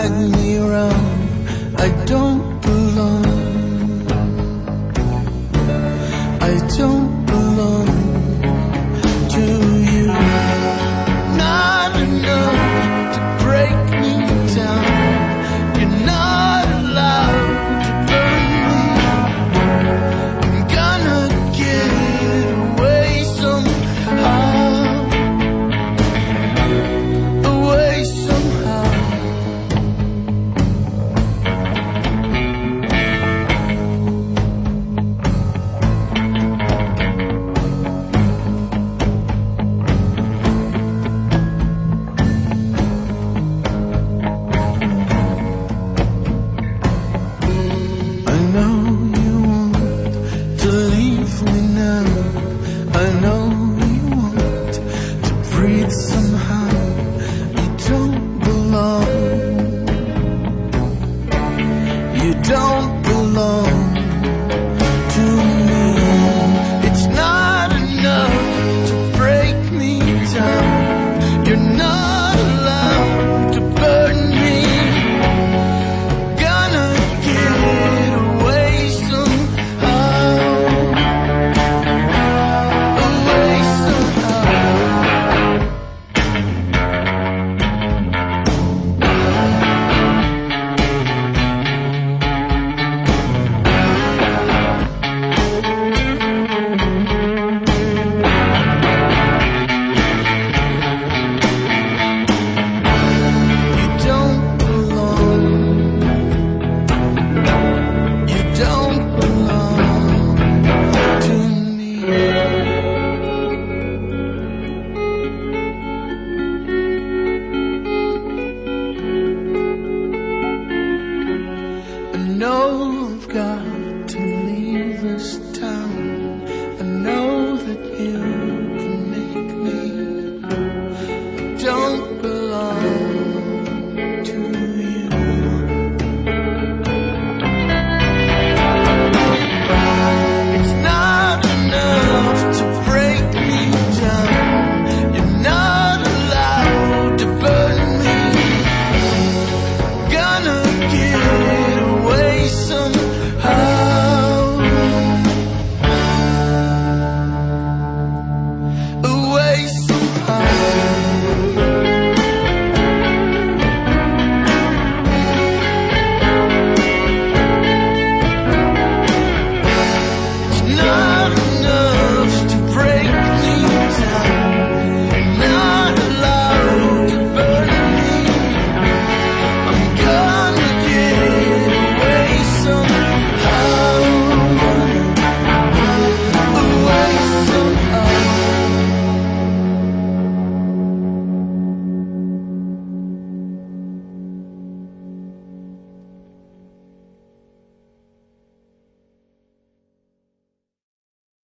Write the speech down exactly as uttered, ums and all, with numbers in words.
drag me around. I don't belong. I don't belong to you. Not enough to break me down. You're not allowed to burn me. I'm gonna get away somehow. Away somehow. I know you want to leave me now. I know you want to breathe somehow. You don't belong. You don't belong to me. It's not enough to break me down. You're not allowed to burn me. Gonna get away somehow. Away somehow. You don't belong. You don't belong to me. I know I've got